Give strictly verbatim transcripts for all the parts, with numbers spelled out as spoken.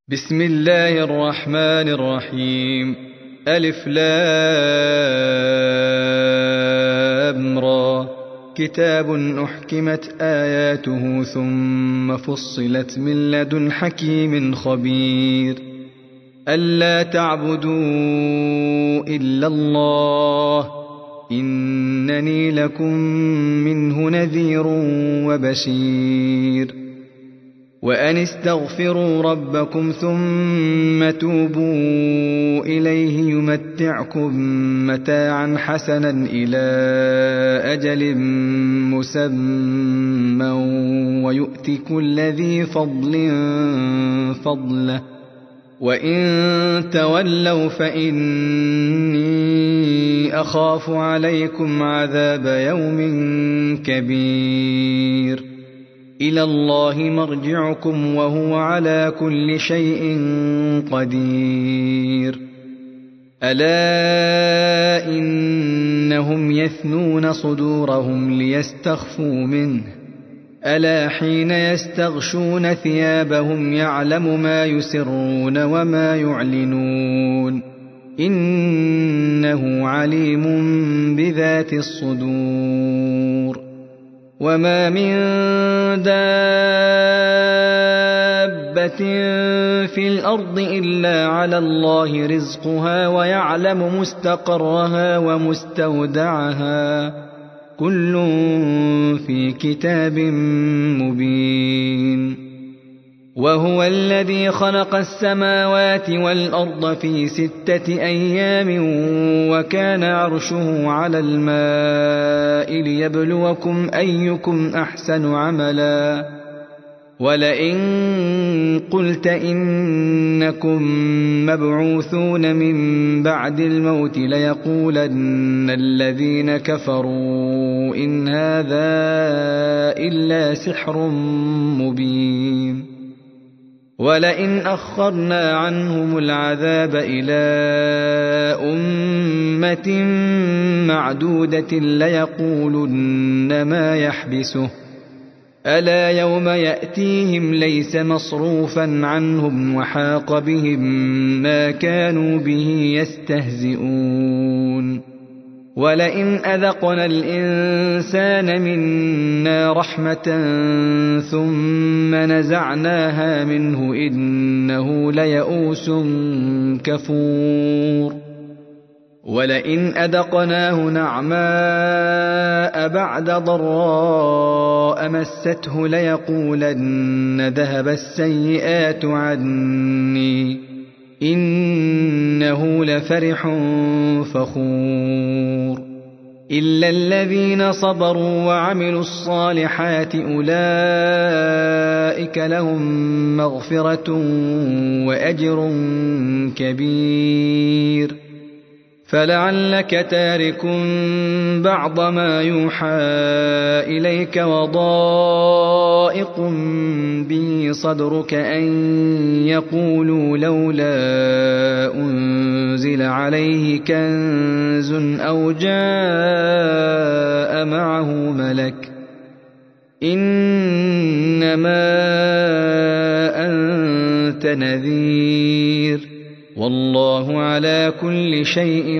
بسم الله الرحمن الرحيم. ألف لام را. كتاب أحكمت آياته ثم فصلت من لدن حكيم خبير. ألا تعبدوا إلا الله إنني لكم منه نذير وبشير. وأن استغفروا ربكم ثم توبوا إليه يمتعكم متاعا حسنا إلى أجل مسمى ويؤت كل ذي فضل فضله وإن تولوا فإني أخاف عليكم عذاب يوم كبير. إلى الله مرجعكم وهو على كل شيء قدير. ألا إنهم يثنون صدورهم ليستخفوا منه ألا حين يستغشون ثيابهم يعلم ما يسرون وما يعلنون إنه عليم بذات الصدور. وما من دابة في الأرض إلا على الله رزقها ويعلم مستقرها ومستودعها كل في كتاب مبين. وهو الذي خلق السماوات والأرض في ستة أيام وكان عرشه على الماء ليبلوكم أيكم أحسن عملا. ولئن قلت إنكم مبعوثون من بعد الموت ليقولن الذين كفروا إن هذا إلا سحر مبين. ولئن أخرنا عنهم العذاب إلى أمة معدودة ليقولن ما يحبسه ألا يوم يأتيهم ليس مصروفا عنهم وحاق بهم ما كانوا به يستهزئون. ولئن أذقنا الإنسان منا رحمة ثم نزعناها منه إنه ليئوس كفور. ولئن أذقناه نعماء بعد ضراء مسته ليقولن ذهب السيئات عني إنه لفرح فخور. إلا الذين صبروا وعملوا الصالحات أولئك لهم مغفرة وأجر كبير. فلعلك تارك بعض ما يوحى إليك وضائق به صدرك أن يقولوا لولا أنزل عليه كنز أو جاء معه ملك إنما أنت نذير والله على كل شيء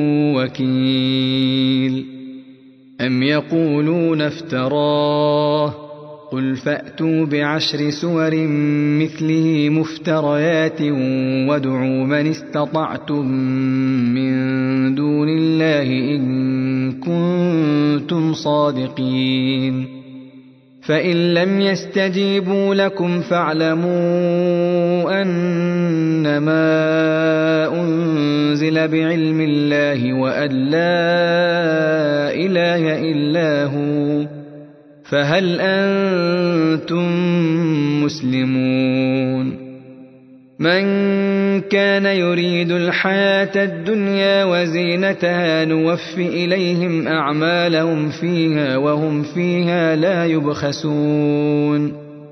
وكيل. أم يقولون افتراه قل فأتوا بعشر سور مثله مفتريات وادعوا من استطعتم من دون الله إن كنتم صادقين. فإن لم يستجيبوا لكم فاعلموا أنما أنزل بعلم الله وأن لا إله إلا هو فهل أنتم مسلمون. من كان يريد الحياة الدنيا وزينتها نوف إليهم أعمالهم فيها وهم فيها لا يبخسون.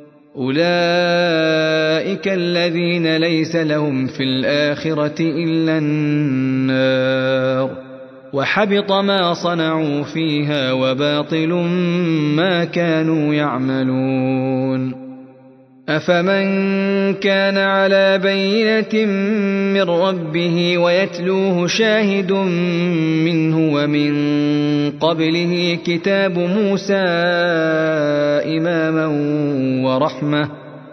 أولئك الذين ليس لهم في الآخرة إلا النار وحبط ما صنعوا فيها وباطل ما كانوا يعملون. أفمن كان على بينة من ربه ويتلوه شاهد منه ومن قبله كتاب موسى إماما ورحمة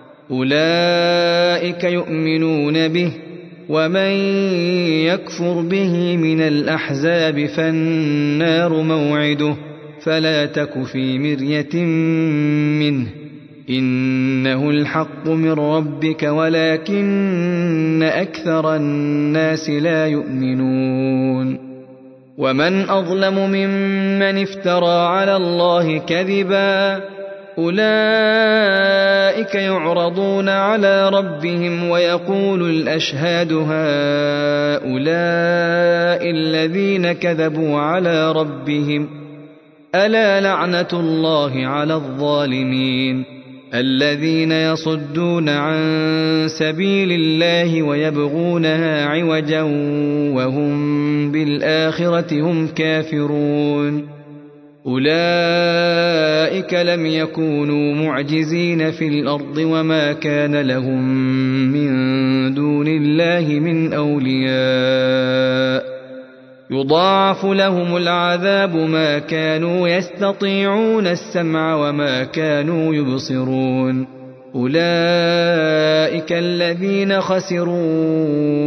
أولئك يؤمنون به ومن يكفر به من الأحزاب فالنار موعده فلا تك في مرية منه إنه الحق من ربك ولكن أكثر الناس لا يؤمنون ومن أظلم ممن افترى على الله كذبا أولئك يعرضون على ربهم ويقول الأشهاد هؤلاء الذين كذبوا على ربهم ألا لعنة الله على الظالمين الذين يصدون عن سبيل الله ويبغونها عوجا وهم بالآخرة هم كافرون أولئك لم يكونوا معجزين في الأرض وما كان لهم من دون الله من أولياء يضاعف لهم العذاب ما كانوا يستطيعون السمع وما كانوا يبصرون أولئك الذين خسروا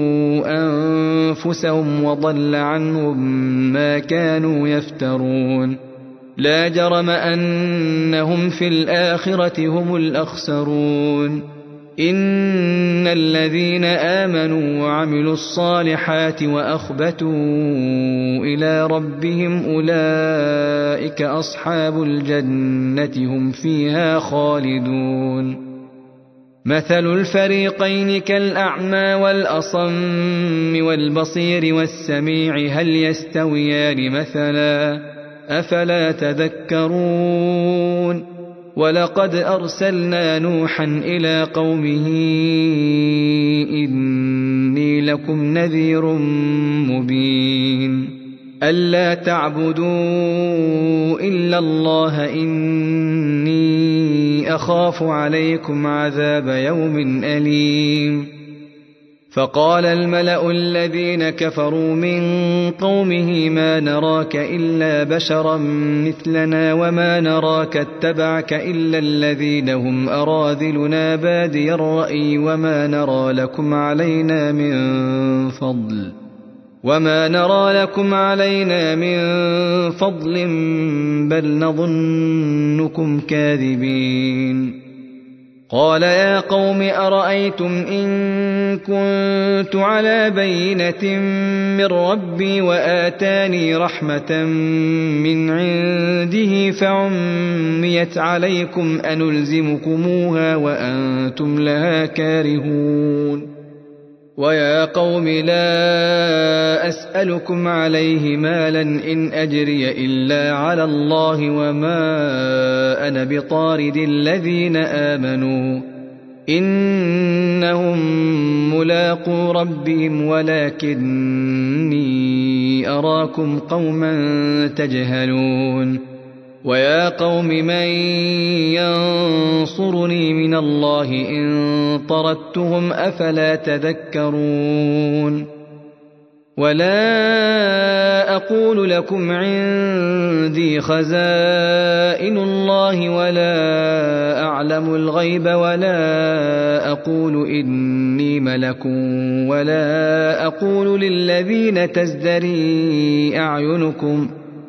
أنفسهم وضل عنهم ما كانوا يفترون لا جرم أنهم في الآخرة هم الأخسرون إن الذين آمنوا وعملوا الصالحات وأخبتوا إلى ربهم أولئك أصحاب الجنة هم فيها خالدون مثل الفريقين كالأعمى والأصم والبصير والسميع هل يستويان مثلا أفلا تذكرون ولقد أرسلنا نوحا إلى قومه إني لكم نذير مبين ألا تعبدوا إلا الله إني أخاف عليكم عذاب يوم أليم فقال الملأ الذين كفروا من قومه ما نراك إلا بشرا مثلنا وما نراك اتبعك إلا الذين هم أراذلنا بادي الرأي وما نرى لكم علينا من فضل وما نرى لكم علينا من فضل بل نظنكم كاذبين قال يا قوم أرأيتم إن كنت على بينة من ربي وآتاني رحمة من عنده فعميت عليكم أنلزمكموها وأنتم لها كارهون ويا قوم لا أسألكم عليه مالا إن أجري إلا على الله وما أنا بطارد الذين آمنوا إنهم ملاقو ربهم ولكني أراكم قوما تجهلون ويا قوم من ينصرني من الله إن طردتهم أفلا تذكرون ولا أقول لكم عندي خزائن الله ولا أعلم الغيب ولا أقول إني ملك ولا أقول للذين تزدري أعينكم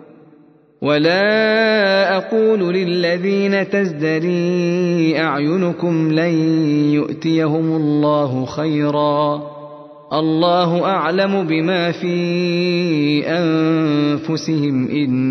ولا أقول للذين تزدري أعينكم لن يؤتيهم الله خيرا الله أعلم بما في أنفسهم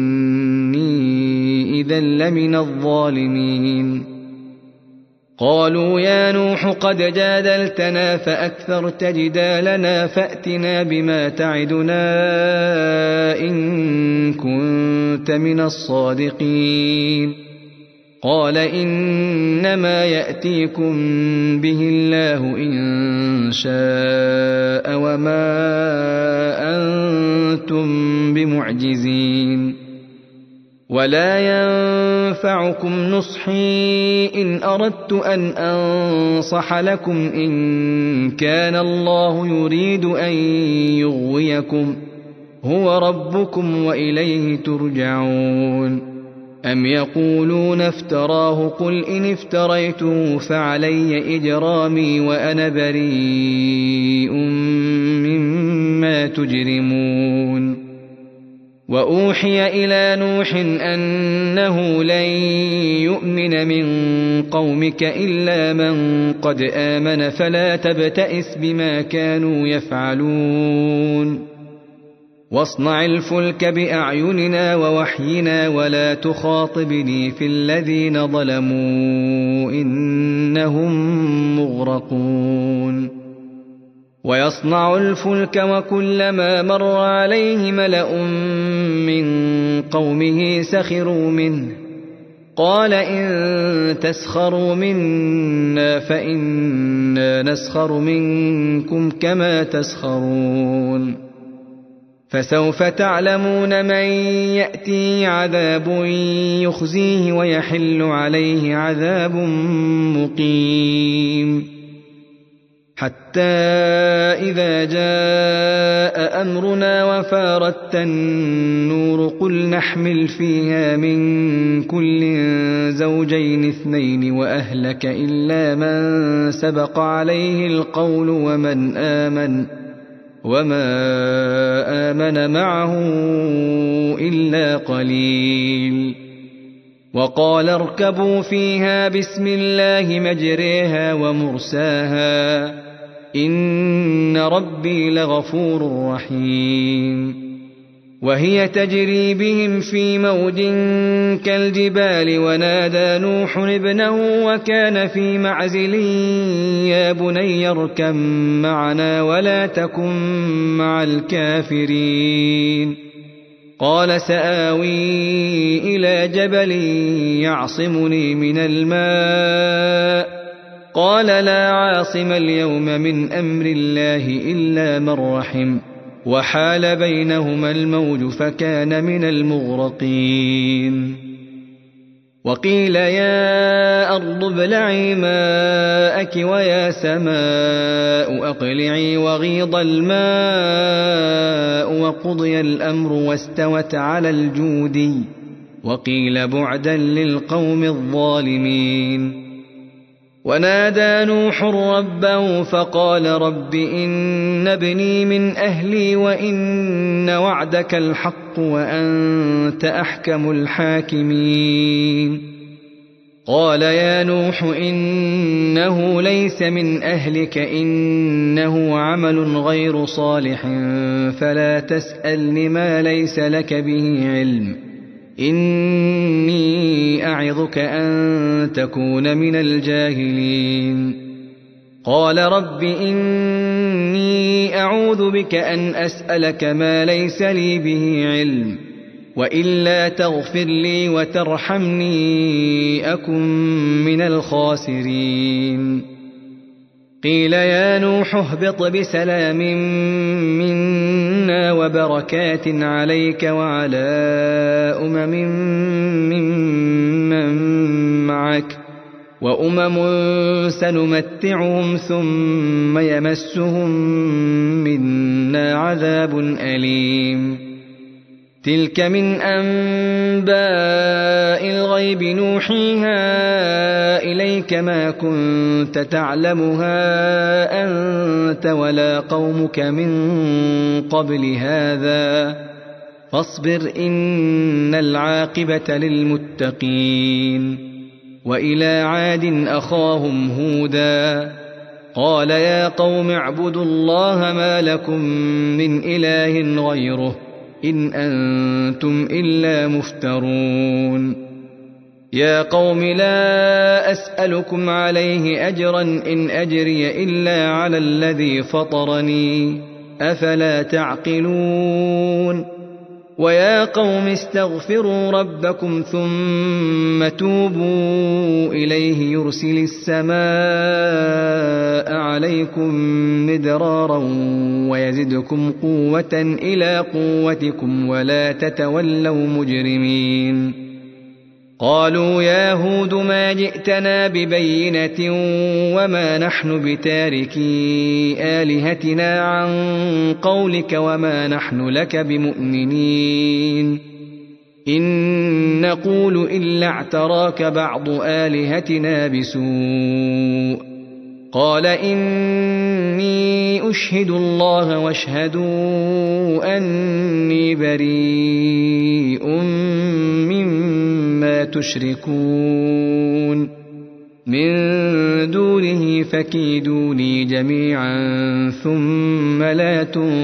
إني إذا لمن الظالمين قالوا يا نوح قد جادلتنا فأكثرت جدالنا فأتنا بما تعدنا إن كنت من الصادقين قال إنما يأتيكم به الله إن شاء وما أنتم بمعجزين ولا ينفعكم نصحي إن أردت أن أنصح لكم إن كان الله يريد أن يغويكم هو ربكم وإليه ترجعون. أم يقولون افتراه قل إن افتريته فعلي إجرامي وأنا بريء مما تجرمون. وأوحي إلى نوح أنه لن يؤمن من قومك إلا من قد آمن فلا تبتئس بما كانوا يفعلون. واصنع الفلك بأعيننا ووحينا ولا تخاطبني في الذين ظلموا إنهم مغرقون. ويصنع الفلك وكلما مر عليه ملأ من قومه سخروا منه قال إن تسخروا منا فإنا نسخر منكم كما تسخرون. فسوف تعلمون من يأتي عذاب يخزيه ويحل عليه عذاب مقيم. حتى إذا جاء أمرنا وفارت النور قل نحمل فيها من كل زوجين اثنين وأهلك إلا من سبق عليه القول ومن آمن وما آمن معه إلا قليل. وقال اركبوا فيها بسم الله مجريها ومرساها إن ربي لغفور رحيم. وهي تجري بهم في موج كالجبال ونادى نوح ابنه وكان في معزل يا بني اركب معنا ولا تكن مع الكافرين. قال سآوي إلى جبل يعصمني من الماء قال لا عاصم اليوم من أمر الله إلا من رحم وحال بينهما الموج فكان من المغرقين. وقيل يا أرض ابلعي ماءك ويا سماء أقلعي وغيض الماء وقضي الأمر واستوت على الجودي وقيل بعدا للقوم الظالمين. ونادى نوح ربه فقال رب إن ابني من أهلي وإن وعدك الحق وأنت أحكم الحاكمين. قال يا نوح إنه ليس من أهلك إنه عمل غير صالح فلا تسألني ما ليس لك به علم إني أعظك أن تكون من الجاهلين. قال رب إني أعوذ بك أن أسألك ما ليس لي به علم وإلا تغفر لي وترحمني أكن من الخاسرين. قيل يا نوح اهبط بسلام منا وبركات عليك وعلى أمم ممن معك وأمم سنمتعهم ثم يمسهم منا عذاب أليم. تلك من أنباء الغيب نوحيها إليك ما كنت تعلمها أنت ولا قومك من قبل هذا فاصبر إن العاقبة للمتقين. وإلى عاد أخاهم هودا قال يا قوم اعبدوا الله ما لكم من إله غيره إن أنتم إلا مفترون. يا قوم لا أسألكم عليه أجرا إن أجري إلا على الذي فطرني أفلا تعقلون. ويا قوم استغفروا ربكم ثم توبوا إليه يرسل السماء عليكم مدرارا ويزدكم قوة إلى قوتكم ولا تتولوا مجرمين. قالوا يا هود ما جئتنا ببينة وما نحن بتاركي آلهتنا عن قولك وما نحن لك بمؤمنين إن نقول إلا اعتراك بعض آلهتنا بسوء قال إني أشهد الله واشهدوا أني بريء مما تشركون من دونه فكيدوني جميعا ثم لا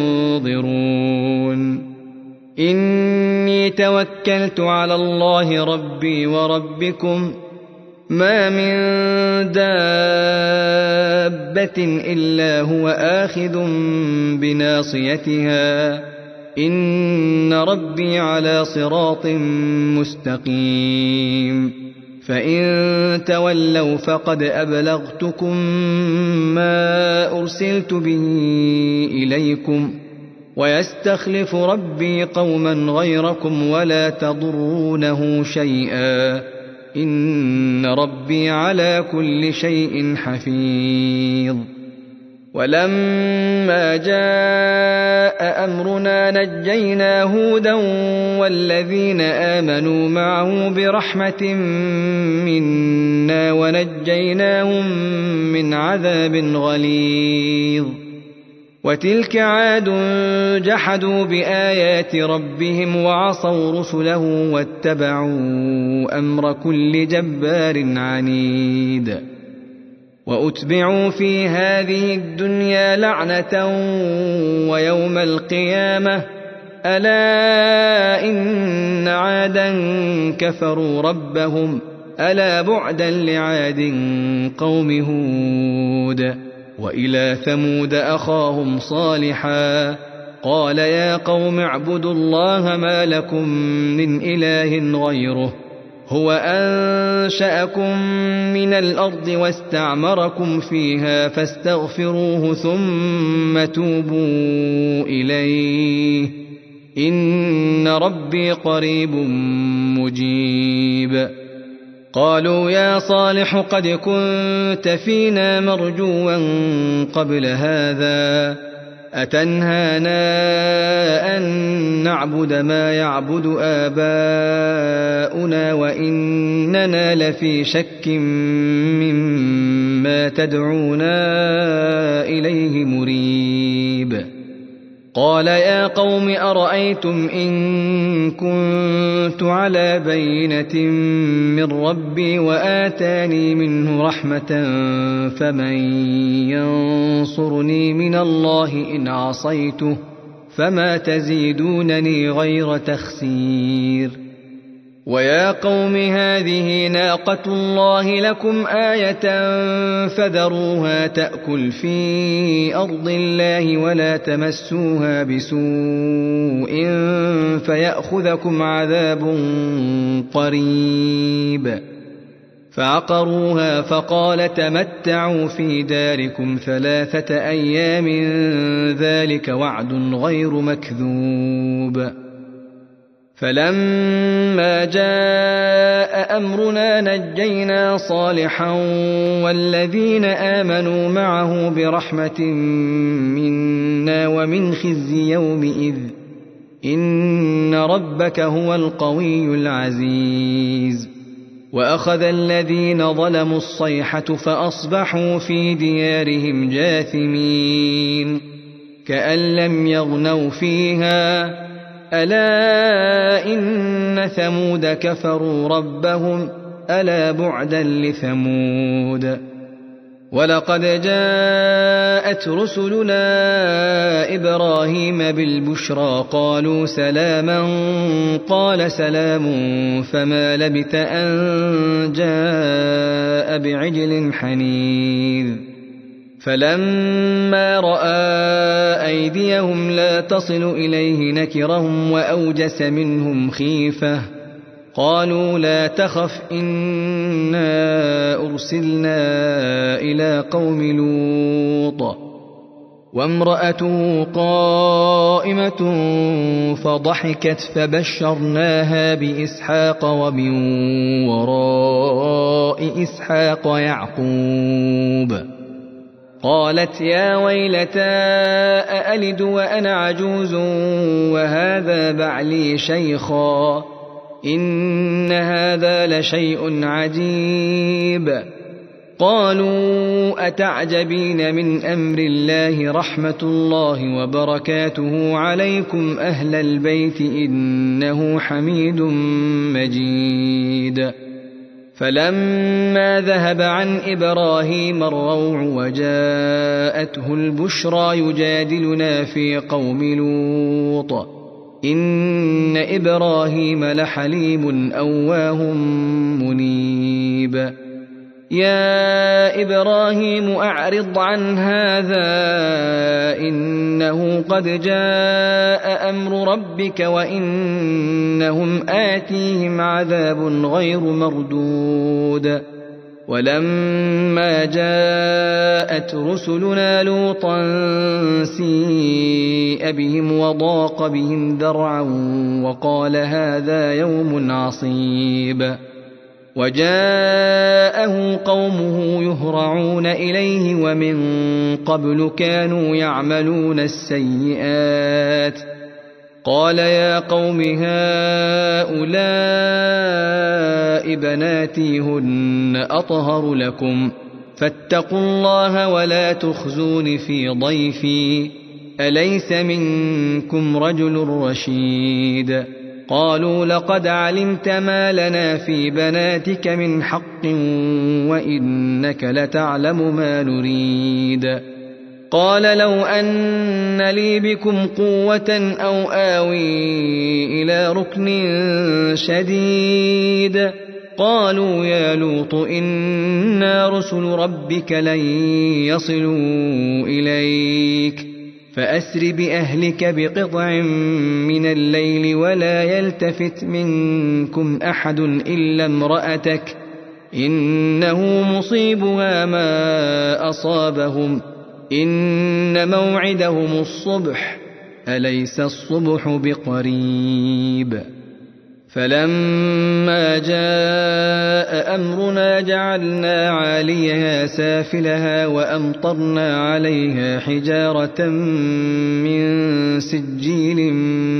تنظرون إني توكلت على الله ربي وربكم ما من دابة إلا هو آخذ بناصيتها إن ربي على صراط مستقيم فإن تولوا فقد أبلغتكم ما أرسلت به إليكم ويستخلف ربي قوما غيركم ولا تضرونه شيئا إن ربي على كل شيء حفيظ ولما جاء أمرنا نجينا هودا والذين آمنوا معه برحمة منا ونجيناهم من عذاب غليظ وتلك عاد جحدوا بآيات ربهم وعصوا رسله واتبعوا أمر كل جبار عنيد وأتبعوا في هذه الدنيا لعنة ويوم القيامة ألا إن عادا كفروا ربهم ألا بعدا لعاد قوم هود وإلى ثمود أخاهم صالحا قال يا قوم اعبدوا الله ما لكم من إله غيره هو أنشأكم من الأرض واستعمركم فيها فاستغفروه ثم توبوا إليه إن ربي قريب مجيب قالوا يا صالح قد كنت فينا مرجوا قبل هذا أتنهانا أن نعبد ما يعبد آباؤنا وإننا لفي شك مما تدعونا إليه مريب قال يا قوم أرأيتم إن كنت على بينة من ربي وآتاني منه رحمة فمن ينصرني من الله إن عصيته فما تزيدونني غير تخسير ويا قوم هذه ناقة الله لكم آية فذروها تأكل في أرض الله ولا تمسوها بسوء فيأخذكم عذاب قريب فعقروها فقال تمتعوا في داركم ثلاثة أيام ذلك وعد غير مكذوب فلما جاء أمرنا نجينا صالحا والذين آمنوا معه برحمة منا ومن خزي يومئذ إن ربك هو القوي العزيز وأخذ الذين ظلموا الصيحة فأصبحوا في ديارهم جاثمين كأن لم يغنوا فيها ألا إن ثمود كفروا ربهم ألا بعدا لثمود ولقد جاءت رسلنا إبراهيم بالبشرى قالوا سلاما قال سلام فما لبث أن جاء بعجل حنيذ فلما رأى أيديهم لا تصل إليه نكرهم وأوجس منهم خيفة قالوا لا تخف إنا أرسلنا إلى قوم لوط وامرأته قائمة فضحكت فبشرناها بإسحاق ومن وراء إسحاق يعقوب. قالت يا ويلتى أألد وأنا عجوز وهذا بعلي شيخا إن هذا لشيء عجيب. قالوا أتعجبين من أمر الله رحمة الله وبركاته عليكم أهل البيت إنه حميد مجيد. فلما ذهب عن إبراهيم الروع وجاءته البشرى يجادلنا في قوم لوط إن إبراهيم لحليم أواه منيب. يا إبراهيم أعرض عن هذا إنه قد جاء أمر ربك وإنهم آتيهم عذاب غير مردود. ولما جاءت رسلنا لوطا سيء بهم وضاق بهم ذرعا وقال هذا يوم عصيب. وجاءه قومه يهرعون إليه ومن قبل كانوا يعملون السيئات. قال يا قوم هؤلاء بناتي هن أطهر لكم فاتقوا الله ولا تخزون في ضيفي أليس منكم رجل رشيد. قالوا لقد علمت ما لنا في بناتك من حق وإنك لتعلم ما نريد. قال لو أن لي بكم قوة أو آوي إلى ركن شديد. قالوا يا لوط إنا رسل ربك لن يصلوا إليك فأسر بأهلك بقطع من الليل ولا يلتفت منكم أحد إلا امرأتك إنه مصيبها ما أصابهم إن موعدهم الصبح أليس الصبح بقريب. فلما جاء أمرنا جعلنا عاليها سافلها وأمطرنا عليها حجارة من سجيل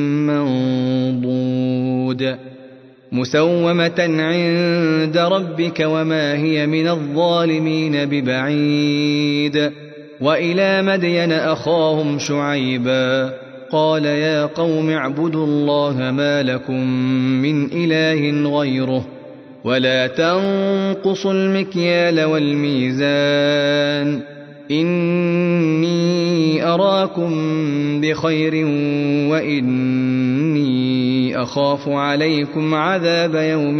منضود مسومة عند ربك وما هي من الظالمين ببعيد. وإلى مدين أخاهم شعيبا قال يا قوم اعبدوا الله ما لكم من إله غيره ولا تنقصوا المكيال والميزان إني أراكم بخير وإني أخاف عليكم عذاب يوم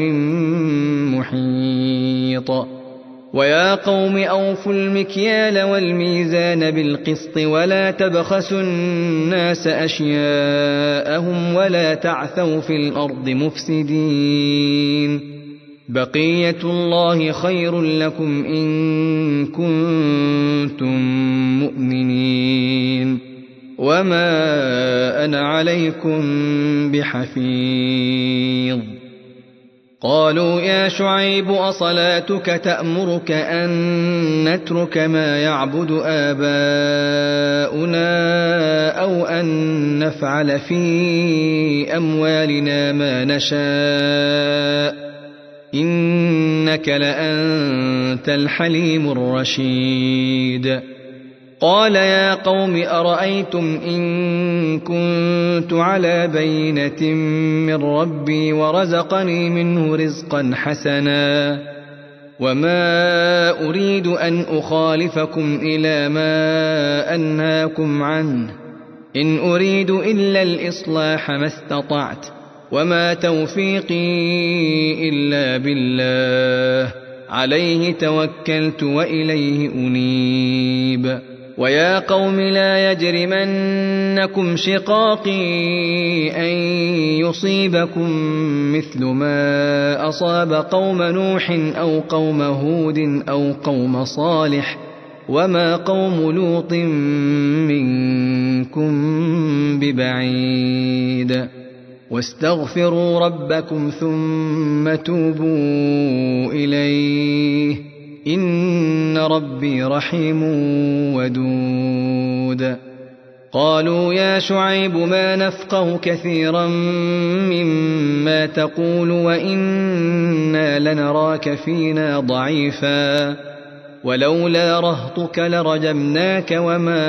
محيط. ويا قوم أوفوا المكيال والميزان بالقسط ولا تبخسوا الناس أشياءهم ولا تعثوا في الأرض مفسدين بقية الله خير لكم إن كنتم مؤمنين وما أنا عليكم بحفيظ. قالوا يا شعيب أصلاتك تأمرك أن نترك ما يعبد آباؤنا أو أن نفعل في أموالنا ما نشاء إنك لأنت الحليم الرشيد. قال يا قوم أرأيتم إن كنت على بينة من ربي ورزقني منه رزقا حسنا وما أريد أن أخالفكم إلى ما أنهاكم عنه إن أريد إلا الإصلاح ما استطعت وما توفيقي إلا بالله عليه توكلت وإليه أنيب. ويا قوم لا يجرمنكم شقاقي أن يصيبكم مثل ما أصاب قوم نوح أو قوم هود أو قوم صالح وما قوم لوط منكم ببعيد واستغفروا ربكم ثم توبوا إليه إن ربي رحيم ودود قالوا يا شعيب ما نفقه كثيرا مما تقول وإنا لنراك فينا ضعيفا ولولا رهطك لرجمناك وما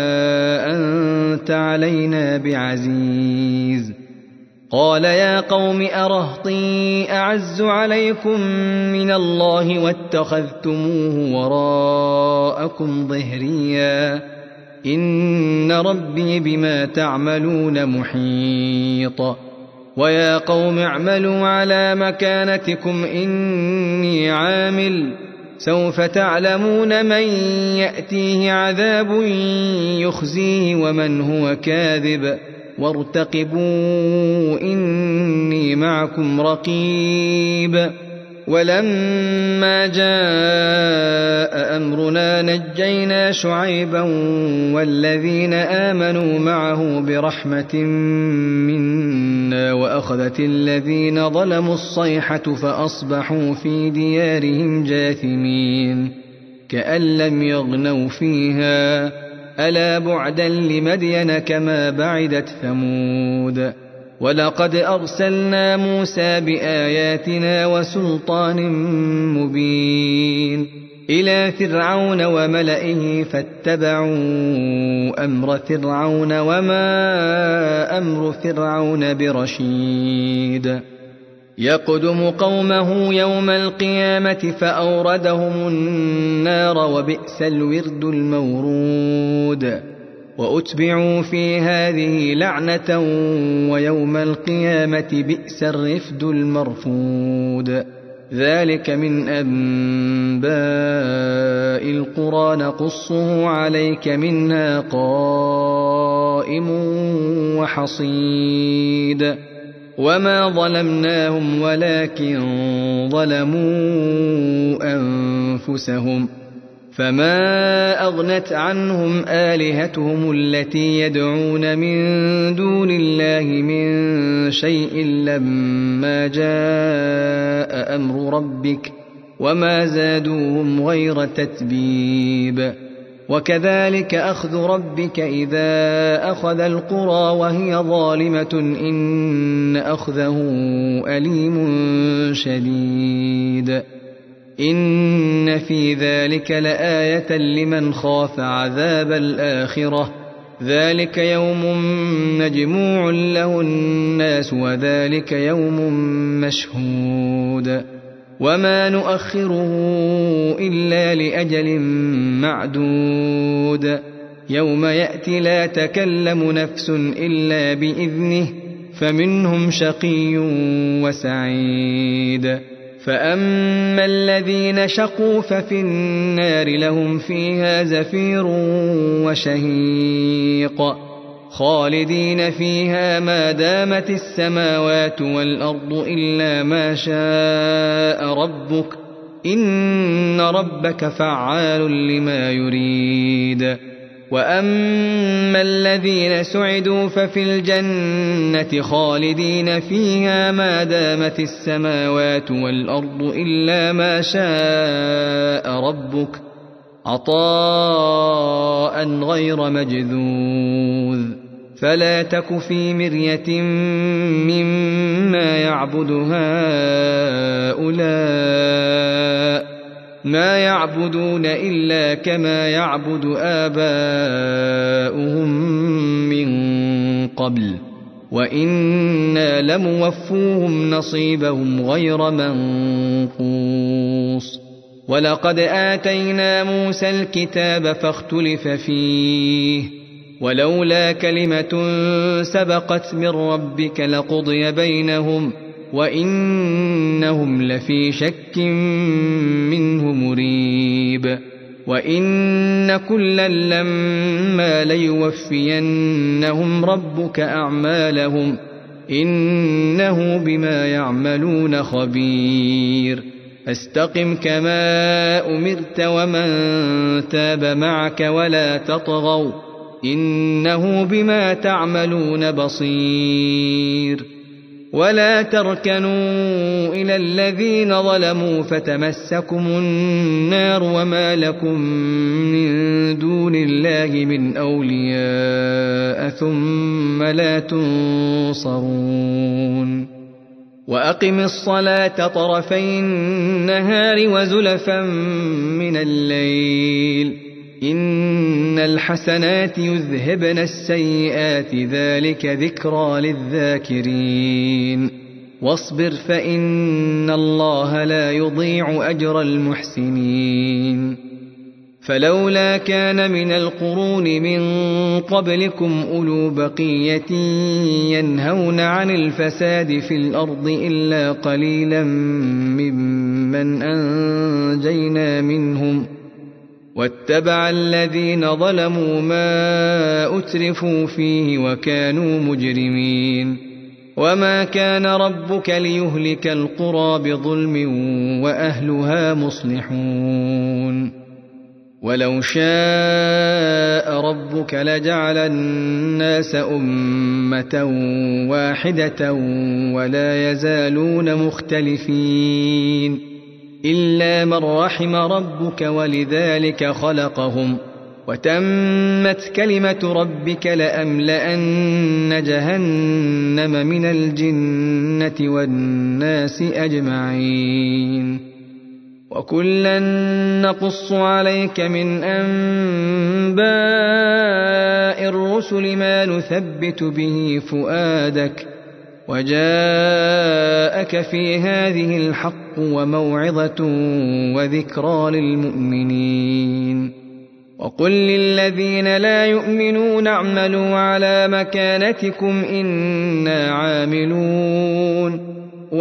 أنت علينا بعزيز قال يا قوم أرهطي أعز عليكم من الله واتخذتموه وراءكم ظهريا إن ربي بما تعملون محيط ويا قوم اعملوا على مكانتكم إني عامل سوف تعلمون من يأتيه عذاب يخزيه ومن هو كاذب وارتقبوا إني معكم رقيب ولما جاء أمرنا نجينا شعيبا والذين آمنوا معه برحمة منا وأخذت الذين ظلموا الصيحة فأصبحوا في ديارهم جاثمين كأن لم يغنوا فيها ألا بعدا لمدين كما بعدت ثمود ولقد أرسلنا موسى بآياتنا وسلطان مبين إلى فرعون وملئه فاتبعوا أمر فرعون وما أمر فرعون برشيد يقدم قومه يوم القيامة فأوردهم النار وبئس الورد المورود وأتبعوا في هذه لعنة ويوم القيامة بئس الرفد المرفود ذلك من أنباء القرى نقصه عليك منها قائم وحصيد وما ظلمناهم ولكن ظلموا أنفسهم فما أغنت عنهم آلهتهم التي يدعون من دون الله من شيء لما جاء أمر ربك وما زادوهم غير تتبيب وكذلك أخذ ربك إذا أخذ القرى وهي ظالمة إن أخذه أليم شديد إن في ذلك لآية لمن خاف عذاب الآخرة ذلك يوم مجموع له الناس وذلك يوم مشهود وما نؤخره إلا لأجل معدود يوم يأتي لا تكلم نفس إلا بإذنه فمنهم شقي وسعيد فأما الذين شقوا ففي النار لهم فيها زفير وشهيق خالدين فيها ما دامت السماوات والأرض إلا ما شاء ربك إن ربك فعال لما يريد وأما الذين سعدوا ففي الجنة خالدين فيها ما دامت السماوات والأرض إلا ما شاء ربك عطاء غير مجذوذ فلا تك في مرية مما يعبد هؤلاء ما يعبدون إلا كما يعبد آباؤهم من قبل وإنا لموفوهم نصيبهم غير منقوص ولقد آتينا موسى الكتاب فاختلف فيه ولولا كلمة سبقت من ربك لقضي بينهم وإنهم لفي شك منه مريب وإن كلا لما ليوفينهم ربك أعمالهم إنه بما يعملون خبير فاستقم كما أمرت ومن تاب معك ولا تطغوا إنه بما تعملون بصير ولا تركنوا إلى الذين ظلموا فتمسكم النار وما لكم من دون الله من أولياء ثم لا تنصرون وأقم الصلاة طرفي النهار وزلفا من الليل إن الحسنات يذهبن السيئات ذلك ذكرى للذاكرين واصبر فإن الله لا يضيع أجر المحسنين فلولا كان من القرون من قبلكم أولو بقية ينهون عن الفساد في الأرض إلا قليلا ممن أنجينا منهم واتبع الذين ظلموا ما أترفوا فيه وكانوا مجرمين وما كان ربك ليهلك القرى بظلم وأهلها مصلحون ولو شاء ربك لجعل الناس أمة واحدة ولا يزالون مختلفين إلا من رحم ربك ولذلك خلقهم وتمت كلمة ربك لأملأن جهنم من الجنة والناس أجمعين وكلا نقص عليك من أنباء الرسل ما نثبت به فؤادك وجاءك في هذه الحق وموعظة وذكرى للمؤمنين وقل للذين لا يؤمنون اعملوا على مكانتكم إنا عاملون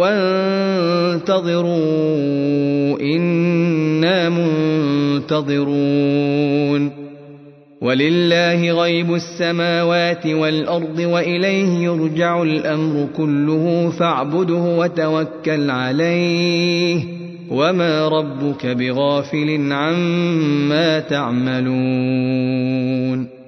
وانتظروا إنا منتظرون ولله غيب السماوات والأرض وإليه يرجع الأمر كله فاعبده وتوكل عليه وما ربك بغافل عما تعملون